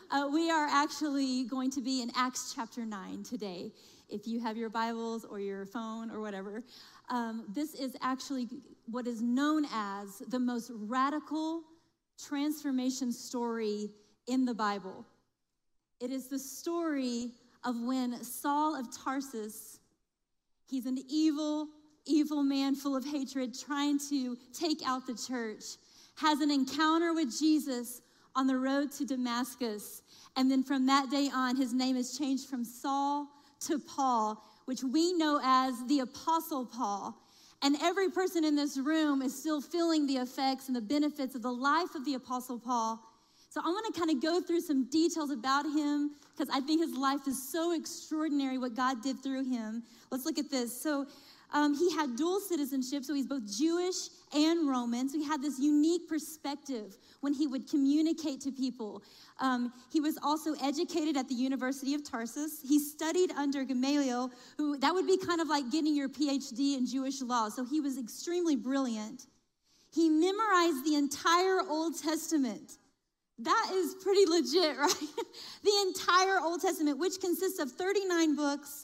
We are actually going to be in Acts chapter 9 today. If you have your Bibles or your phone or whatever, this is actually what is known as the most radical transformation story in the Bible. It is the story of when Saul of Tarsus, he's an evil man full of hatred trying to take out the church, has an encounter with Jesus on the road to Damascus. And then from that day on, his name is changed from Saul to Paul, which we know as the Apostle Paul. And every person in this room is still feeling the effects and the benefits of the life of the Apostle Paul. So I want to kind of go through some details about him because I think his life is so extraordinary, what God did through him. Let's look at this. So he had dual citizenship, so he's both Jewish and Roman. So he had this unique perspective when he would communicate to people. He was also educated at the University of Tarsus. He studied under Gamaliel, who that would be kind of like getting your PhD in Jewish law. So he was extremely brilliant. He memorized the entire Old Testament. That is pretty legit, right? The entire Old Testament, which consists of 39 books,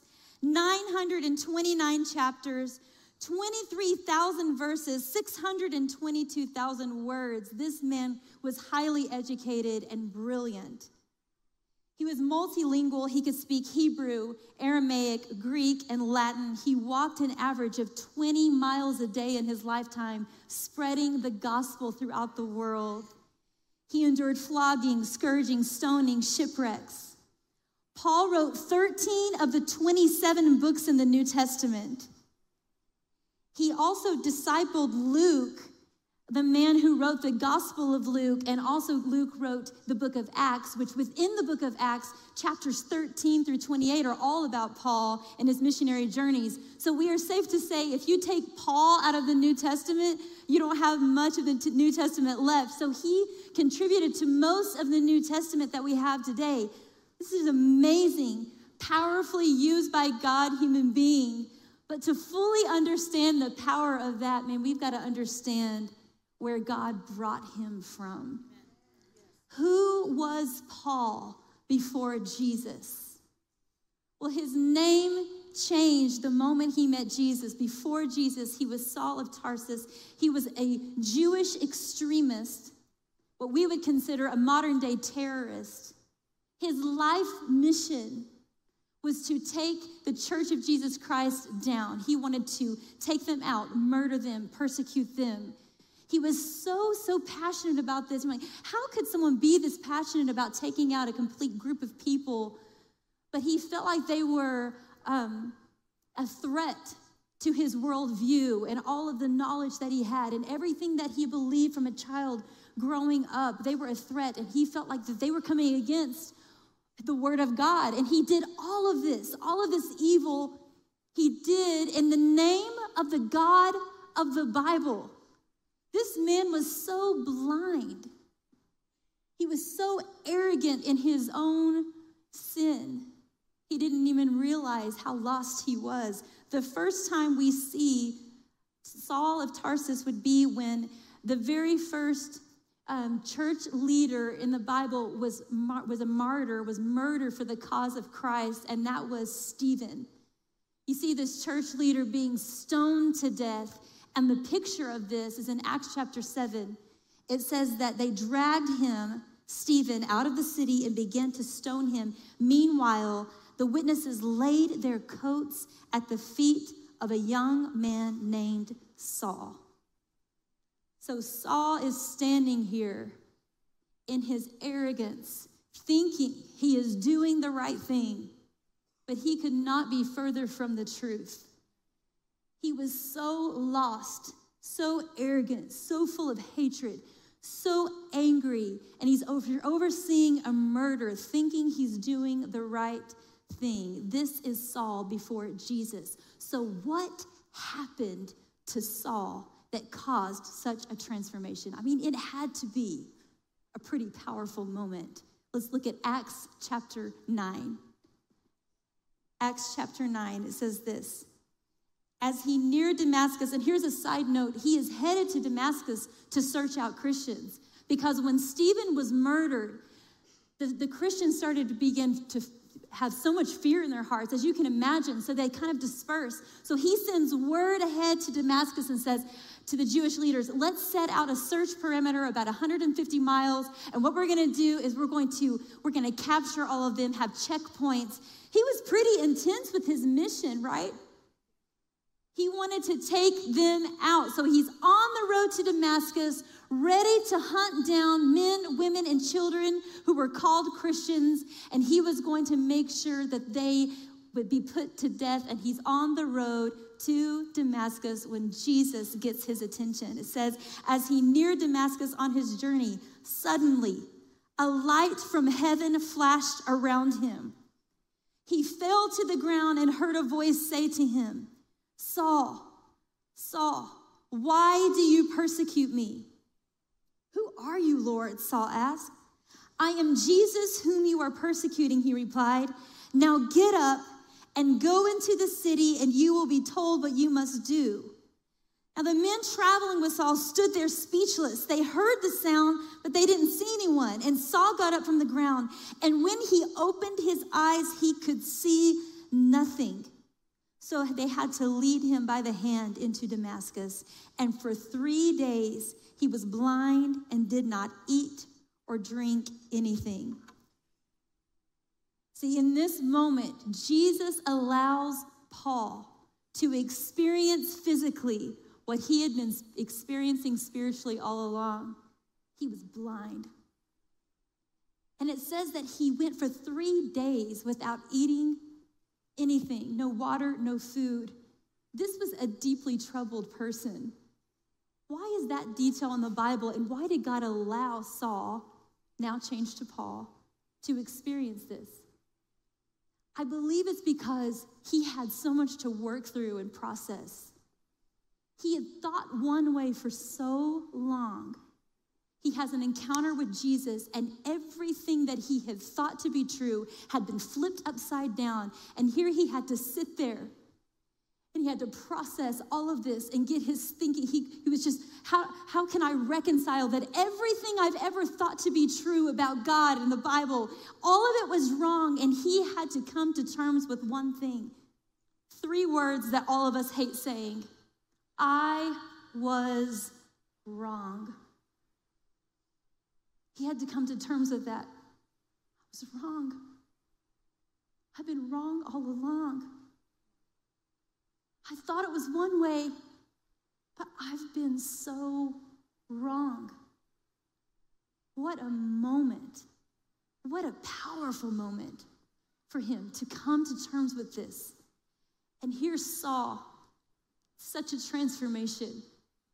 929 chapters, 23,000 verses, 622,000 words. This man was highly educated and brilliant. He was multilingual. He could speak Hebrew, Aramaic, Greek, and Latin. He walked an average of 20 miles a day in his lifetime, spreading the gospel throughout the world. He endured flogging, scourging, stoning, shipwrecks. Paul wrote 13 of the 27 books in the New Testament. He also discipled Luke, the man who wrote the Gospel of Luke, and also Luke wrote the book of Acts, which within the book of Acts, chapters 13 through 28 are all about Paul and his missionary journeys. So we are safe to say if you take Paul out of the New Testament, you don't have much of the New Testament left. So he contributed to most of the New Testament that we have today. This is amazing, powerfully used by God human being. But to fully understand the power of that, man, we've got to understand where God brought him from. Who was Paul before Jesus? Well, his name changed the moment he met Jesus. Before Jesus, he was Saul of Tarsus. He was a Jewish extremist, what we would consider a modern-day terrorist. His life mission was to take the Church of Jesus Christ down. He wanted to take them out, murder them, persecute them. He was so passionate about this. I'm like, how could someone be this passionate about taking out a complete group of people? But he felt like they were a threat to his worldview and all of the knowledge that he had and everything that he believed from a child growing up. They were a threat, and he felt like that they were coming against the word of God. And he did all of this evil he did in the name of the God of the Bible. This man was so blind. He was so arrogant in his own sin. He didn't even realize how lost he was. The first time we see Saul of Tarsus would be when the very first church leader in the Bible was a martyr, was murdered for the cause of Christ, and that was Stephen. You see this church leader being stoned to death, and the picture of this is in Acts chapter 7. It says that they dragged him, Stephen, out of the city and began to stone him. Meanwhile, the witnesses laid their coats at the feet of a young man named Saul. So Saul is standing here in his arrogance, thinking he is doing the right thing, but he could not be further from the truth. He was so lost, so arrogant, so full of hatred, so angry, and he's overseeing a murder, thinking he's doing the right thing. This is Saul before Jesus. So what happened to Saul that caused such a transformation? I mean, it had to be a pretty powerful moment. Let's look at Acts chapter 9. Acts chapter 9, it says this. As he neared Damascus, and here's a side note, he is headed to Damascus to search out Christians. Because when Stephen was murdered, the Christians started to begin to have so much fear in their hearts, as you can imagine, so they kind of disperse. So he sends word ahead to Damascus and says to the Jewish leaders, let's set out a search perimeter about 150 miles, and what we're gonna do is we're gonna capture all of them, have checkpoints. He was pretty intense with his mission, right? He wanted to take them out. So he's on the road to Damascus, ready to hunt down men, women, and children who were called Christians, and he was going to make sure that they would be put to death, and he's on the road to Damascus when Jesus gets his attention. It says, as he neared Damascus on his journey, suddenly a light from heaven flashed around him. He fell to the ground and heard a voice say to him, Saul, Saul, why do you persecute me? Who are you, Lord? Saul asked. I am Jesus whom you are persecuting, he replied. Now get up and go into the city, and you will be told what you must do. Now the men traveling with Saul stood there speechless. They heard the sound, but they didn't see anyone. And Saul got up from the ground, and when he opened his eyes, he could see nothing. So they had to lead him by the hand into Damascus. And for 3 days, he was blind and did not eat or drink anything. See, in this moment, Jesus allows Paul to experience physically what he had been experiencing spiritually all along. He was blind. And it says that he went for 3 days without eating anything, no water, no food. This was a deeply troubled person. Why is that detail in the Bible, and why did God allow Saul, now changed to Paul, to experience this? I believe it's because he had so much to work through and process. He had thought one way for so long. He has an encounter with Jesus, and everything that he had thought to be true had been flipped upside down. And here he had to sit there, and he had to process all of this and get his thinking. He was just, how can I reconcile that everything I've ever thought to be true about God and the Bible, all of it was wrong, and he had to come to terms with one thing. 3 words that all of us hate saying: I was wrong. He had to come to terms with that. I was wrong. I've been wrong all along. I thought it was one way, but I've been so wrong. What a moment. What a powerful moment for him to come to terms with this. And here's Saul, such a transformation.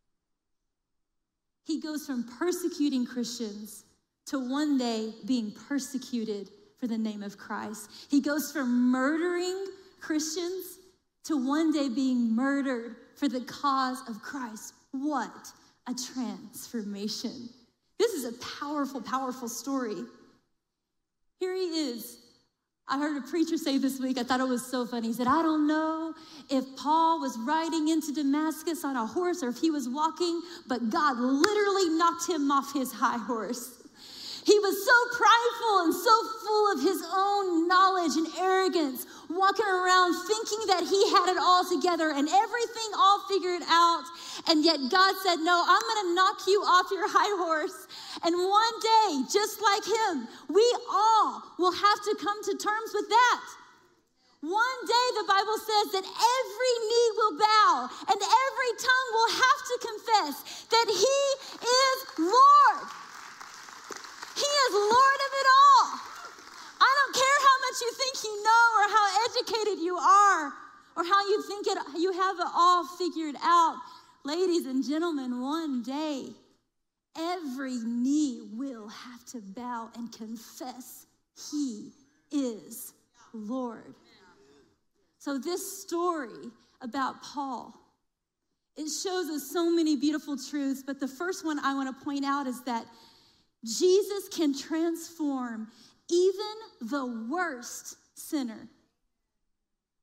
He goes from persecuting Christians to one day being persecuted for the name of Christ. He goes from murdering Christians to one day being murdered for the cause of Christ. What a transformation. This is a powerful, powerful story. Here he is. I heard a preacher say this week, I thought it was so funny. He said, I don't know if Paul was riding into Damascus on a horse or if he was walking, but God literally knocked him off his high horse. He was so prideful and so full of his own knowledge and arrogance, walking around thinking that he had it all together and everything all figured out. And yet God said, no, I'm going to knock you off your high horse. And one day, just like him, we all will have to come to terms with that. One day, the Bible says that every knee will bow and every tongue will have to confess that he is Lord. He is Lord of it all. I don't care how much you think you know or how educated you are or how you think you have it all figured out. Ladies and gentlemen, one day, every knee will have to bow and confess he is Lord. So this story about Paul, it shows us so many beautiful truths, but the first one I want to point out is that Jesus can transform even the worst sinner.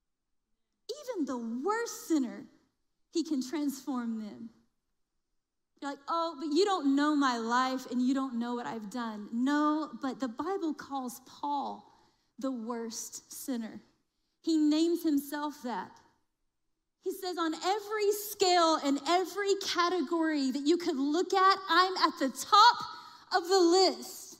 Even the worst sinner, he can transform them. You're like, oh, but you don't know my life and you don't know what I've done. No, but the Bible calls Paul the worst sinner. He names himself that. He says on every scale and every category that you could look at, I'm at the top of the list.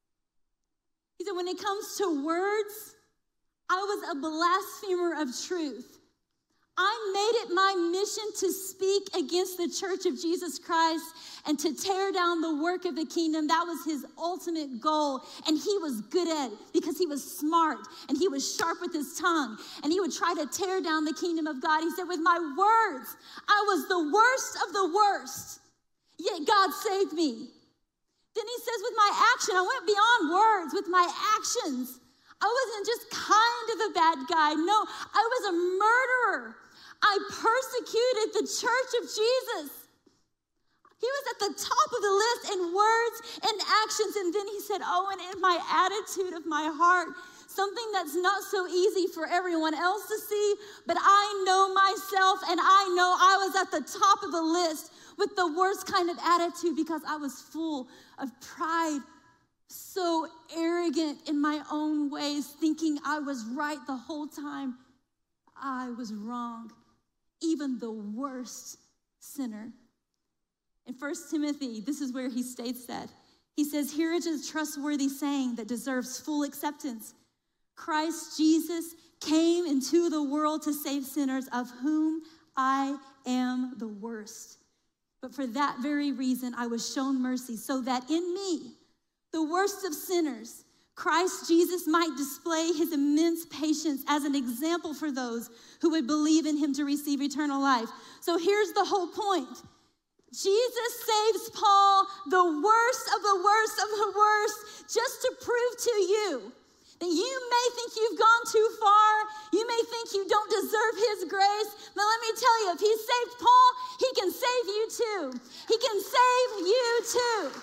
He said when it comes to words, I was a blasphemer of truth. I made it my mission to speak against the church of Jesus Christ and to tear down the work of the kingdom. That was his ultimate goal. And he was good at it because he was smart and he was sharp with his tongue. And he would try to tear down the kingdom of God. He said, with my words, I was the worst of the worst, yet God saved me. Then he says, with my action, I went beyond words. With my actions, I wasn't just kind of a bad guy. No, I was a murderer. I persecuted the church of Jesus. He was at the top of the list in words and actions. And then he said, oh, and in my attitude of my heart, something that's not so easy for everyone else to see, but I know myself and I know I was at the top of the list with the worst kind of attitude because I was full of pride, so arrogant in my own ways, thinking I was right the whole time. I was wrong, even the worst sinner. In 1 Timothy, this is where he states that. He says, here is a trustworthy saying that deserves full acceptance. Christ Jesus came into the world to save sinners, of whom I am the worst. But for that very reason, I was shown mercy, so that in me, the worst of sinners, Christ Jesus might display his immense patience as an example for those who would believe in him to receive eternal life. So here's the whole point. Jesus saves Paul, the worst of the worst of the worst, just to prove to you that you may think you've gone too far. You may think you don't deserve his grace. But let me tell you, if he saved Paul, he can save you too. He can save you too.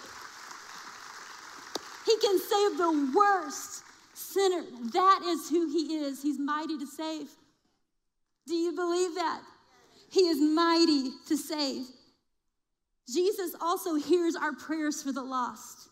He can save the worst sinner. That is who he is. He's mighty to save. Do you believe that? He is mighty to save. Jesus also hears our prayers for the lost.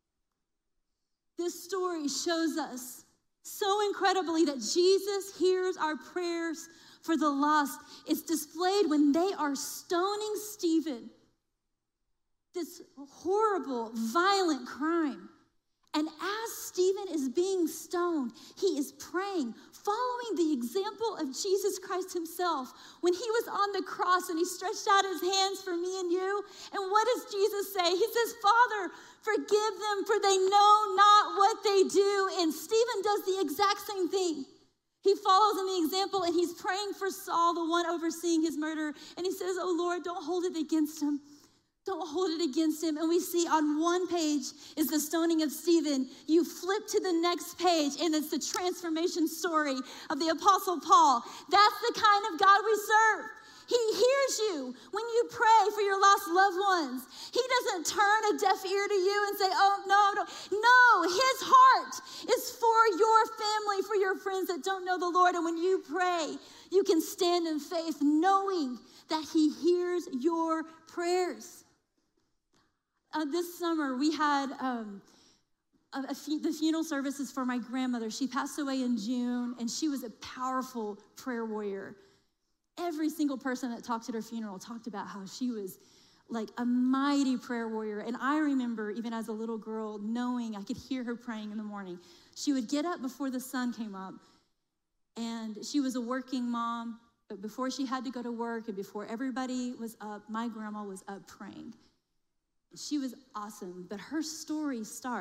This story shows us so incredibly that Jesus hears our prayers for the lost. It's displayed when they are stoning Stephen, this horrible, violent crime. And as Stephen is being stoned, he is praying, following the example of Jesus Christ himself when he was on the cross and he stretched out his hands for me and you. And what does Jesus say? He says, Father, forgive them, for they know not what they do. And Stephen does the exact same thing. He follows in the example and he's praying for Saul, the one overseeing his murder. And he says, oh Lord, don't hold it against him. Don't hold it against him. And we see on one page is the stoning of Stephen. You flip to the next page, and it's the transformation story of the Apostle Paul. That's the kind of God we serve. He hears you when you pray for your lost loved ones. He doesn't turn a deaf ear to you and say, oh, no. No, his heart is for your family, for your friends that don't know the Lord. And when you pray, you can stand in faith knowing that he hears your prayers. This summer, we had the funeral services for my grandmother. She passed away in June, and she was a powerful prayer warrior. Every single person that talked at her funeral talked about how she was like a mighty prayer warrior. And I remember, even as a little girl, knowing I could hear her praying in the morning. She would get up before the sun came up, and she was a working mom. But before she had to go to work and before everybody was up, my grandma was up praying. She was awesome, but her story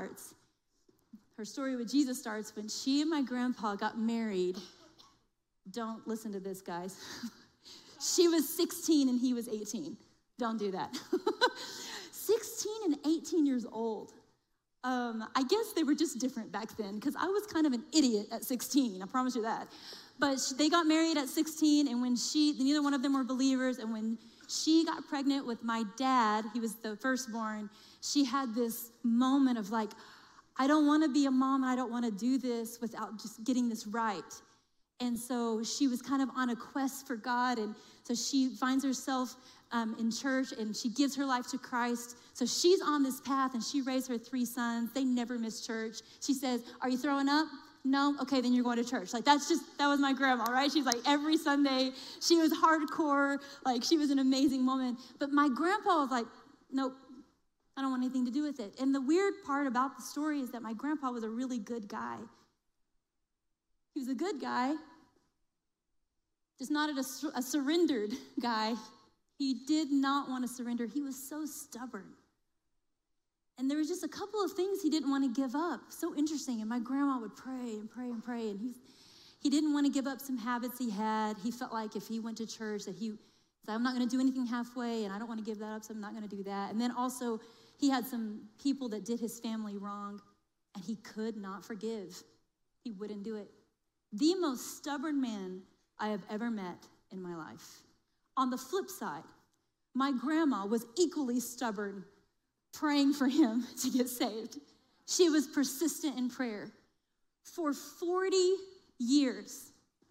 with Jesus starts when she and my grandpa got married. Don't listen to this, guys. She was 16 and he was 18. Don't do that. 16 and 18 years old. I guess they were just different back then because I was kind of an idiot at 16, I promise you that. But they got married at 16, and when neither one of them were believers, and when she got pregnant with my dad, he was the firstborn, she had this moment of like, I don't want to be a mom, and I don't want to do this without just getting this right. And so she was kind of on a quest for God, and so she finds herself in church, and she gives her life to Christ. So she's on this path, and she raised her 3 sons. They never miss church. She says, are you throwing up? No? Okay, then you're going to church. Like, that was my grandma, right? She's like, every Sunday, she was hardcore. Like, she was an amazing woman. But my grandpa was like, nope, I don't want anything to do with it. And the weird part about the story is that my grandpa was a really good guy. He was a good guy, just not a surrendered guy. He did not want to surrender. He was so stubborn. And there was just a couple of things he didn't want to give up. So interesting. And my grandma would pray and pray and pray. And he didn't want to give up some habits he had. He felt like if he went to church that he said, I'm not going to do anything halfway, and I don't want to give that up, so I'm not going to do that. And then also, he had some people that did his family wrong, and he could not forgive. He wouldn't do it. The most stubborn man I have ever met in my life. On the flip side, my grandma was equally stubborn, praying for him to get saved. She was persistent in prayer. For 40 years,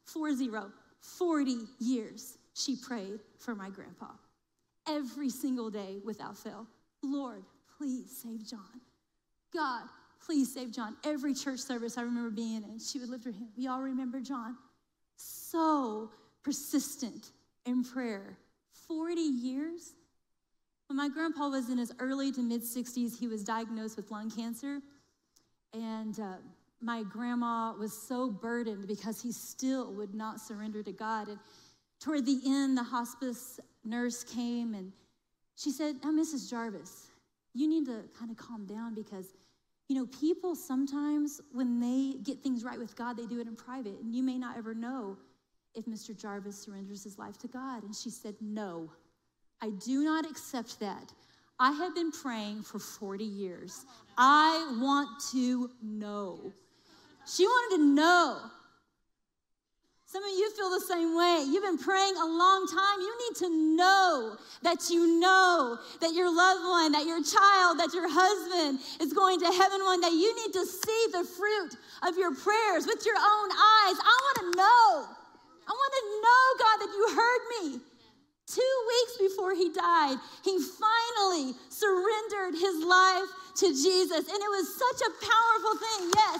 40 years, she prayed for my grandpa. Every single day without fail. Lord, please save John. God, please save John. Every church service I remember being in, she would lift her hand. We all remember John. So persistent in prayer. 40 years. When my grandpa was in his early to mid-60s, he was diagnosed with lung cancer. And my grandma was so burdened because he still would not surrender to God. And toward the end, the hospice nurse came and she said, now, Mrs. Jarvis, you need to kind of calm down because, you know, people sometimes when they get things right with God, they do it in private. And you may not ever know if Mr. Jarvis surrenders his life to God. And she said, no, I do not accept that. I have been praying for 40 years. I want to know. She wanted to know. Some of you feel the same way. You've been praying a long time. You need to know that your loved one, that your child, that your husband is going to heaven one day. You need to see the fruit of your prayers with your own eyes. I want to know. I want to know, God, that you heard me. 2 weeks before he died, he finally surrendered his life to Jesus. And it was such a powerful thing, yes.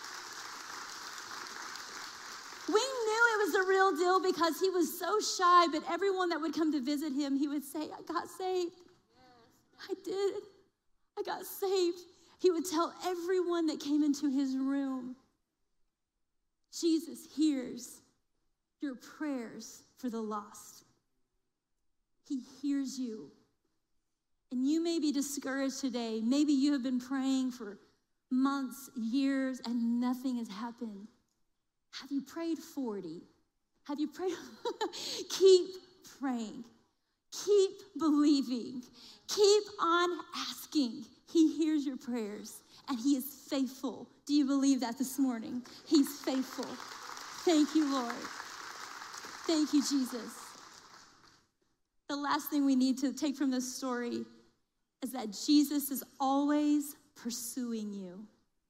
We knew it was the real deal because he was so shy, but everyone that would come to visit him, he would say, I got saved. I did. I got saved. He would tell everyone that came into his room, Jesus hears your prayers for the lost. He hears you. And you may be discouraged today. Maybe you have been praying for months, years, and nothing has happened. Have you prayed 40? Have you prayed? Keep praying. Keep believing. Keep on asking. He hears your prayers, and he is faithful. Do you believe that this morning? He's faithful. Thank you, Lord. Thank you, Jesus. The last thing we need to take from this story is that Jesus is always pursuing you.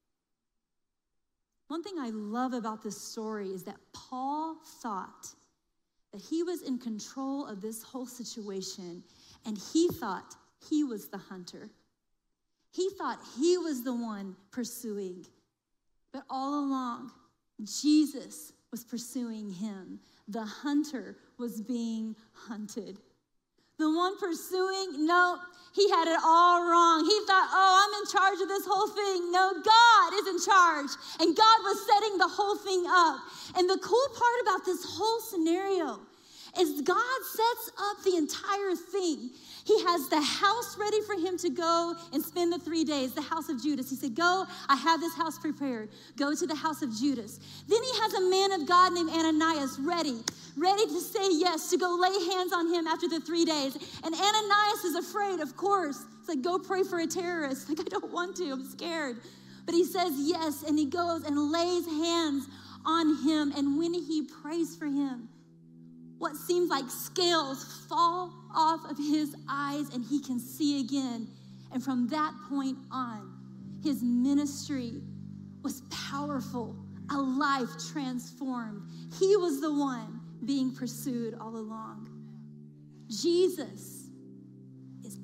One thing I love about this story is that Paul thought that he was in control of this whole situation, and he thought he was the hunter. He thought he was the one pursuing. But all along, Jesus was pursuing him. The hunter was being hunted. The one pursuing, no, he had it all wrong. He thought, I'm in charge of this whole thing. No, God is in charge. And God was setting the whole thing up. And the cool part about this whole scenario is God sets up the entire thing. He has the house ready for him to go and spend the 3 days, the house of Judas. He said, go, I have this house prepared. Go to the house of Judas. Then he has a man of God named Ananias ready to say yes, to go lay hands on him after the 3 days. And Ananias is afraid, of course. It's like, go pray for a terrorist. Like, I don't want to, I'm scared. But he says yes, and he goes and lays hands on him. And when he prays for him, what seems like scales fall off of his eyes and he can see again. And from that point on, his ministry was powerful, a life transformed. He was the one being pursued all along. Jesus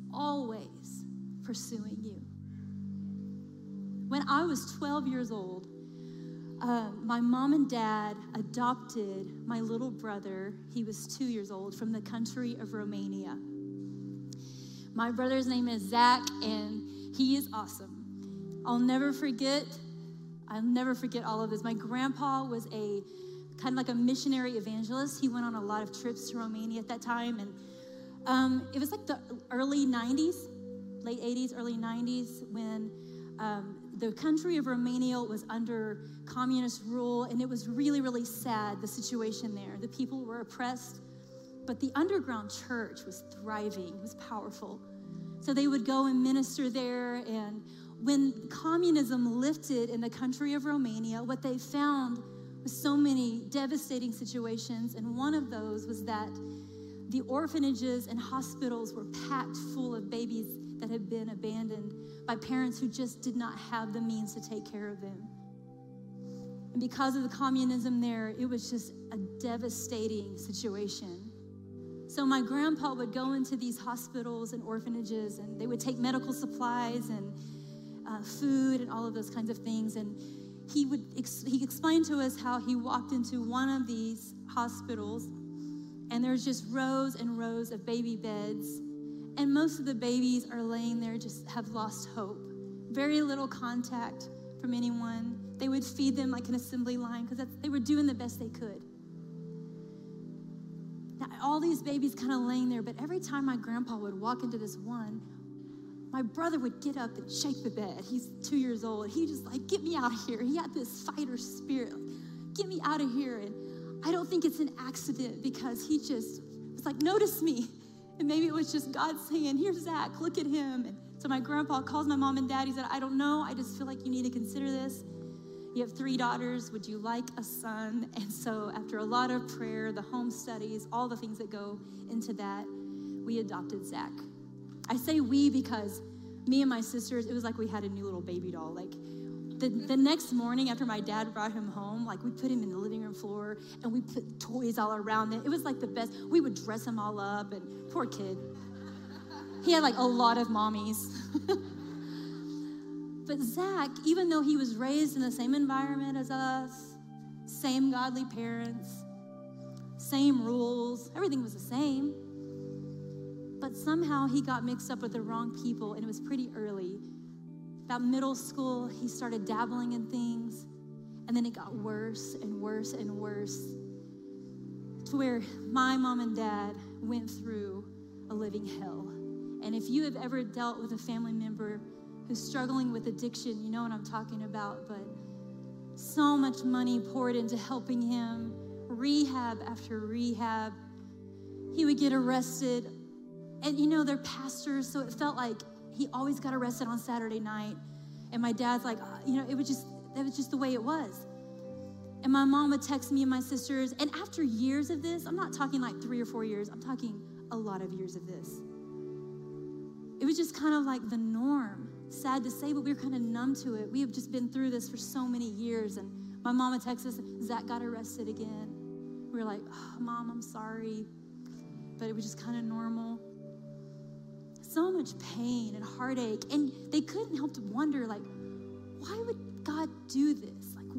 always pursuing you. When I was 12 years old, my mom and dad adopted my little brother. He was 2 years old, from the country of Romania. My brother's name is Zach, and he is awesome. I'll never forget all of this. My grandpa was a kind of like a missionary evangelist. He went on a lot of trips to Romania at that time, and it was like the early 90s, late 80s, early 90s, when the country of Romania was under communist rule, and it was really, really sad, the situation there. The people were oppressed, but the underground church was thriving, it was powerful. So they would go and minister there, and when communism lifted in the country of Romania, what they found was so many devastating situations, and one of those was that the orphanages and hospitals were packed full of babies that had been abandoned by parents who just did not have the means to take care of them. And because of the communism there, it was just a devastating situation. So my grandpa would go into these hospitals and orphanages, and they would take medical supplies and food and all of those kinds of things. And he explained to us how he walked into one of these hospitals, and there's just rows and rows of baby beds. And most of the babies are laying there, just have lost hope. Very little contact from anyone. They would feed them like an assembly line because they were doing the best they could. Now, all these babies kind of laying there, but every time my grandpa would walk into this one, my brother would get up and shake the bed. He's 2 years old. He just like, get me out of here. He had this fighter spirit. Like, get me out of here. And I don't think it's an accident, because he just was like, notice me. And maybe it was just God saying, here's Zach, look at him. And so my grandpa calls my mom and dad. He said, I don't know. I just feel like you need to consider this. You have 3 daughters. Would you like a son? And so after a lot of prayer, the home studies, all the things that go into that, we adopted Zach. I say we because me and my sisters, it was like we had a new little baby doll. Like the next morning after my dad brought him home, like we put him in the living room floor and we put toys all around it. It was like the best. We would dress him all up, and poor kid. He had like a lot of mommies. But Zach, even though he was raised in the same environment as us, same godly parents, same rules, everything was the same. But somehow he got mixed up with the wrong people, and it was pretty early. About middle school, he started dabbling in things, and then it got worse and worse and worse, to where my mom and dad went through a living hell. And if you have ever dealt with a family member who's struggling with addiction, you know what I'm talking about. But so much money poured into helping him, rehab after rehab. He would get arrested. And you know, they're pastors, so it felt like he always got arrested on Saturday night. And my dad's like, that was just the way it was. And my mom would text me and my sisters. And after years of this, I'm not talking like 3 or 4 years, I'm talking a lot of years of this. It was just kind of like the norm. Sad to say, but we were kind of numb to it. We have just been through this for so many years. And my mom would text us, Zach got arrested again. We were like, oh, Mom, I'm sorry. But it was just kind of normal. So much pain and heartache. And they couldn't help to wonder, like, why would God do this? Like,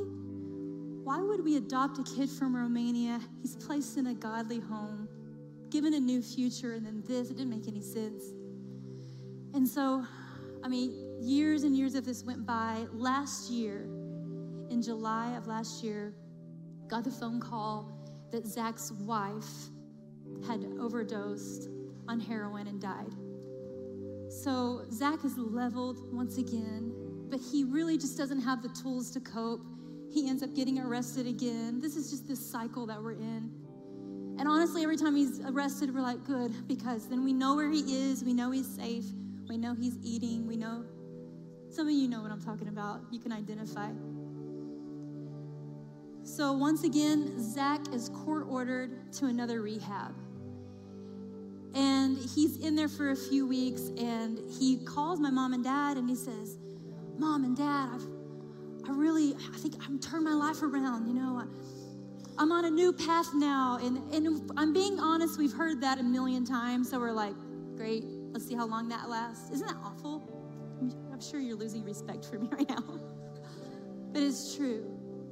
why would we adopt a kid from Romania? He's placed in a godly home, given a new future, and then this, it didn't make any sense. And so, years and years of this went by. Last year, in July of last year, got the phone call that Zach's wife had overdosed on heroin and died. So Zach is leveled once again, but he really just doesn't have the tools to cope. He ends up getting arrested again. This is just this cycle that we're in. And honestly, every time he's arrested, we're like, good, because then we know where he is. We know he's safe. We know he's eating. We know, some of you know what I'm talking about. You can identify. So once again, Zach is court-ordered to another rehab. And he's in there for a few weeks, and he calls my mom and dad, and he says, Mom and Dad, I think I'm turned my life around, I'm on a new path now. And I'm being honest, we've heard that a million times, so we're like, great, Let's see how long that lasts. Isn't that awful? I'm sure you're losing respect for me right now. But it's true.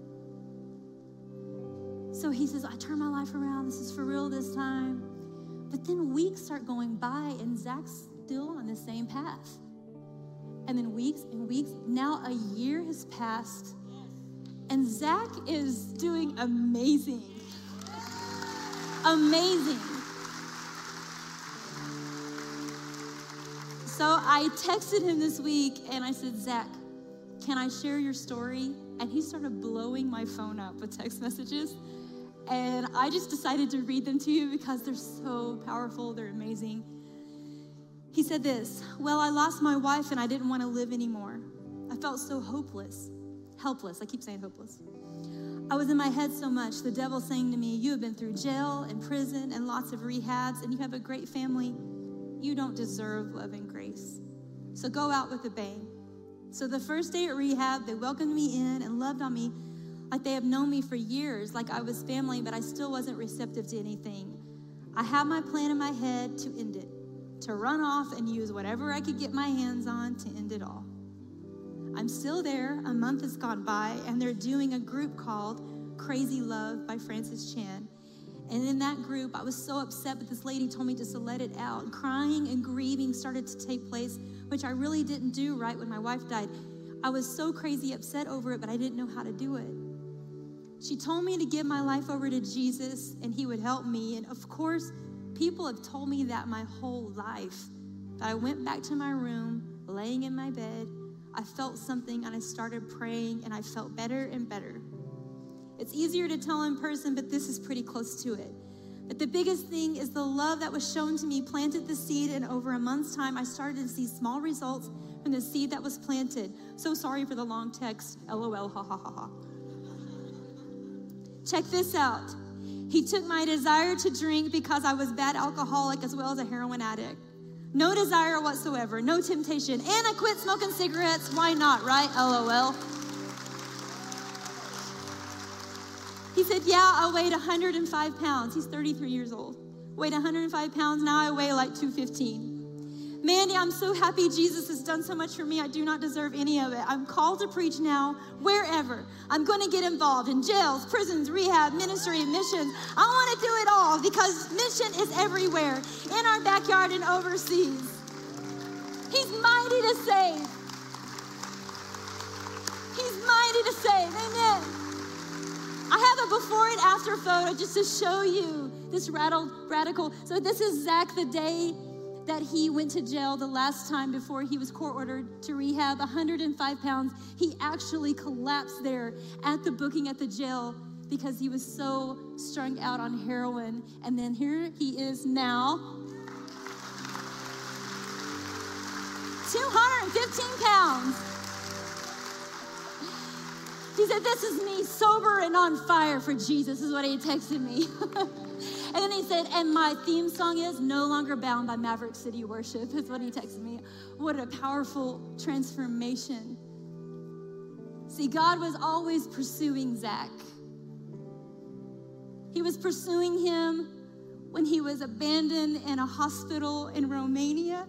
So he says, I turn my life around. This is for real this time. But then weeks start going by, and Zach's still on the same path. And then weeks and weeks. Now a year has passed, and Zach is doing amazing. Amazing. So I texted him this week, and I said, Zach, can I share your story? And he started blowing my phone up with text messages. And I just decided to read them to you because they're so powerful. They're amazing. He said this, well, I lost my wife and I didn't want to live anymore. I felt so hopeless, helpless. I keep saying hopeless. I was in my head so much. The devil saying to me, you have been through jail and prison and lots of rehabs and you have a great family. You don't deserve love and grace. So go out with a bang. So the first day at rehab, they welcomed me in and loved on me like they have known me for years, like I was family, but I still wasn't receptive to anything. I had my plan in my head to end it, to run off and use whatever I could get my hands on to end it all. I'm still there. A month has gone by, and they're doing a group called Crazy Love by Francis Chan. And in that group, I was so upset, but this lady told me just to let it out. Crying and grieving started to take place, which I really didn't do right when my wife died. I was so crazy upset over it, but I didn't know how to do it. She told me to give my life over to Jesus and he would help me. And of course, people have told me that my whole life. But I went back to my room, laying in my bed. I felt something and I started praying and I felt better and better. It's easier to tell in person, but this is pretty close to it. But the biggest thing is the love that was shown to me planted the seed, and over a month's time, I started to see small results from the seed that was planted. So sorry for the long text, LOL, ha ha ha ha. Check this out. He took my desire to drink because I was bad alcoholic as well as a heroin addict. No desire whatsoever, no temptation. And I quit smoking cigarettes. Why not, right? LOL. He said, yeah, I weighed 105 pounds. He's 33 years old. Weighed 105 pounds. Now I weigh like 215. Mandy, I'm so happy Jesus has done so much for me. I do not deserve any of it. I'm called to preach now, wherever. I'm going to get involved in jails, prisons, rehab, ministry, missions. I want to do it all because mission is everywhere, in our backyard and overseas. He's mighty to save. He's mighty to save. Amen. I have a before and after photo just to show you this radical. So this is Zach the day that he went to jail the last time before he was court ordered to rehab, 105 pounds. He actually collapsed there at the booking at the jail because he was so strung out on heroin. And then here he is now, 215 pounds. He said, this is me sober and on fire for Jesus, is what he texted me. And then he said, and my theme song is No Longer Bound by Maverick City Worship. That's what he texted me. What a powerful transformation. See, God was always pursuing Zach. He was pursuing him when he was abandoned in a hospital in Romania.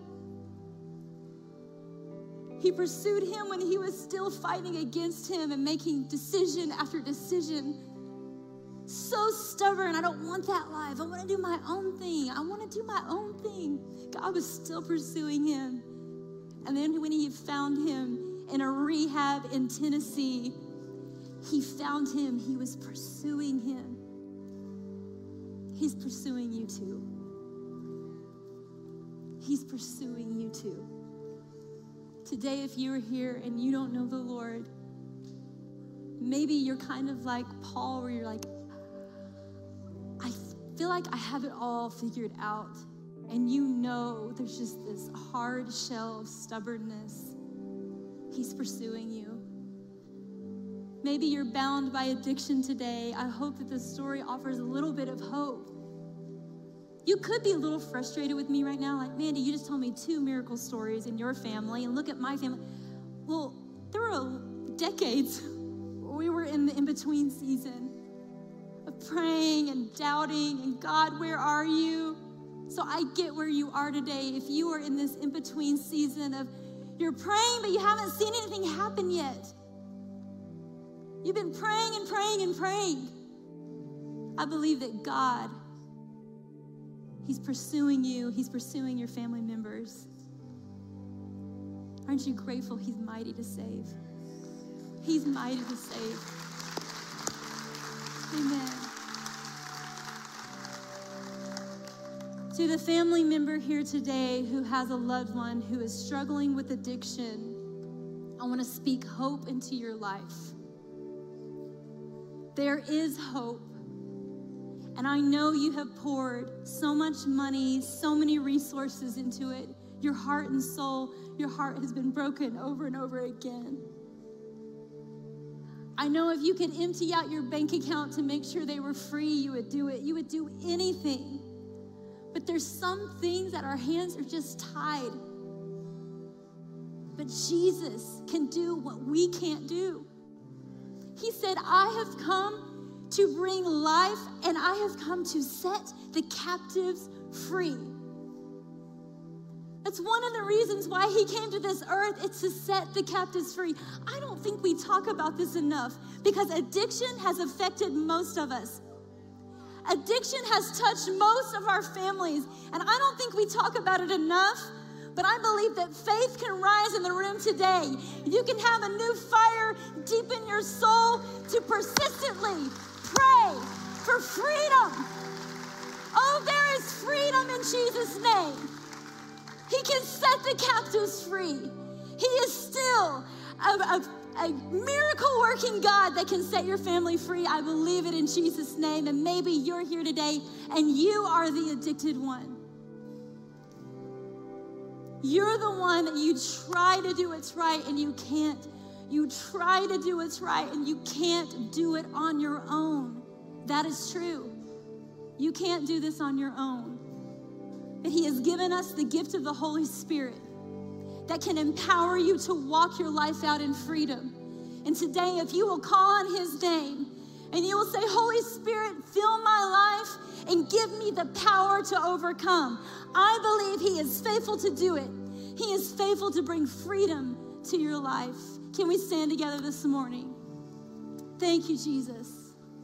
He pursued him when he was still fighting against him and making decision after decision. So stubborn. I don't want that life. I want to do my own thing. I want to do my own thing. God was still pursuing him. And then when he found him in a rehab in Tennessee, he found him. He was pursuing him. He's pursuing you too. He's pursuing you too. Today, if you're here and you don't know the Lord, maybe you're kind of like Paul, where you're like, I feel like I have it all figured out. And you know there's just this hard shell of stubbornness. He's pursuing you. Maybe you're bound by addiction today. I hope that this story offers a little bit of hope. You could be a little frustrated with me right now, like, Mandy, you just told me 2 miracle stories in your family, and look at my family. Well, there were decades where we were in the in-between season of praying and doubting, and God, where are you? So I get where you are today. If you are in this in-between season of you're praying, but you haven't seen anything happen yet. You've been praying and praying and praying. I believe that God, He's pursuing you. He's pursuing your family members. Aren't you grateful He's mighty to save? He's mighty to save. Amen. To the family member here today who has a loved one who is struggling with addiction, I want to speak hope into your life. There is hope. And I know you have poured so much money, so many resources into it. Your heart and soul, your heart has been broken over and over again. I know if you could empty out your bank account to make sure they were free, you would do it. You would do anything. But there's some things that our hands are just tied. But Jesus can do what we can't do. He said, I have come to bring life, and I have come to set the captives free. That's one of the reasons why He came to this earth. It's to set the captives free. I don't think we talk about this enough because addiction has affected most of us. Addiction has touched most of our families, and I don't think we talk about it enough, but I believe that faith can rise in the room today. You can have a new fire deep in your soul to persistently pray for freedom. Oh, there is freedom in Jesus' name. He can set the captives free. He is still a miracle-working God that can set your family free. I believe it in Jesus' name. And maybe you're here today and you are the addicted one. You're the one that you try to do what's right and you can't. You try to do what's right and you can't do it on your own. That is true. You can't do this on your own. But He has given us the gift of the Holy Spirit that can empower you to walk your life out in freedom. And today, if you will call on His name and you will say, Holy Spirit, fill my life and give me the power to overcome, I believe He is faithful to do it. He is faithful to bring freedom to your life. Can we stand together this morning? Thank you, Jesus.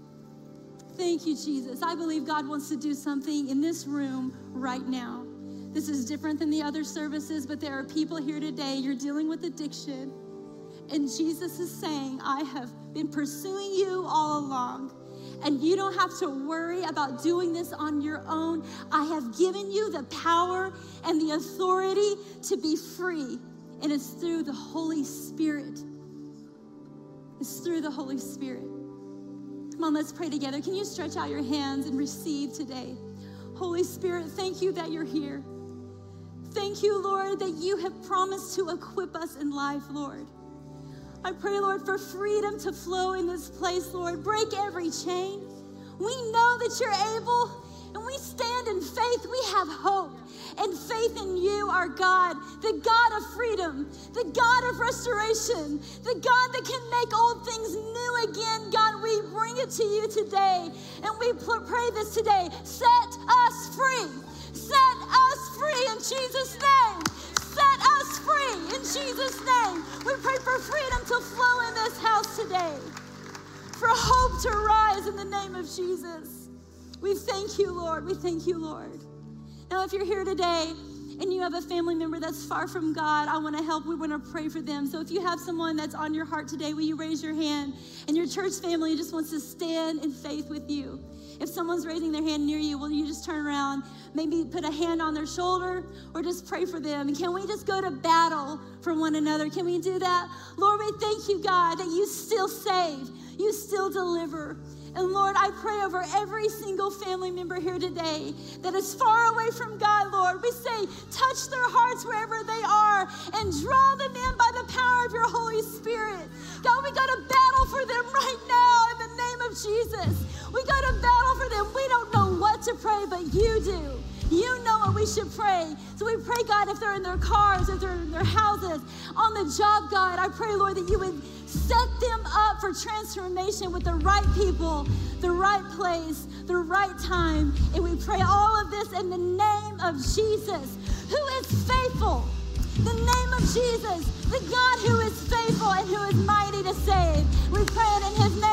Thank you, Jesus. I believe God wants to do something in this room right now. This is different than the other services, but there are people here today, you're dealing with addiction, and Jesus is saying, I have been pursuing you all along, and you don't have to worry about doing this on your own. I have given you the power and the authority to be free, and it's through the Holy Spirit. It's through the Holy Spirit. Come on, let's pray together. Can you stretch out your hands and receive today? Holy Spirit, thank you that you're here. Thank you, Lord, that you have promised to equip us in life, Lord. I pray, Lord, for freedom to flow in this place, Lord. Break every chain. We know that you're able, and we stand in faith. We have hope and faith in you, our God, the God of freedom, the God of restoration, the God that can make old things new again. God, we bring it to you today, and we pray this today. Set us free. Set us free in Jesus' name. Set us free in Jesus' name. We pray for freedom to flow in this house today, for hope to rise in the name of Jesus. We thank you, Lord. We thank you, Lord. Now, if you're here today and you have a family member that's far from God, I want to help. We want to pray for them. So if you have someone that's on your heart today, will you raise your hand? And your church family just wants to stand in faith with you. If someone's raising their hand near you, will you just turn around, maybe put a hand on their shoulder, or just pray for them? And can we just go to battle for one another? Can we do that? Lord, we thank you, God, that you still save. You still deliver. And Lord, I pray over every single family member here today that is far away from God, Lord. We say, touch their hearts wherever they are and draw them in by the power of your Holy Spirit. God, we got to battle for them right now in the name of Jesus. We got to battle for them. We don't know what to pray, but you do. You know what we should pray. So we pray, God, if they're in their cars, if they're in their houses, on the job, God, I pray, Lord, that you would set them up for transformation with the right people, the right place, the right time. And we pray all of this in the name of Jesus, who is faithful. The name of Jesus, the God who is faithful and who is mighty to save. We pray it in his name.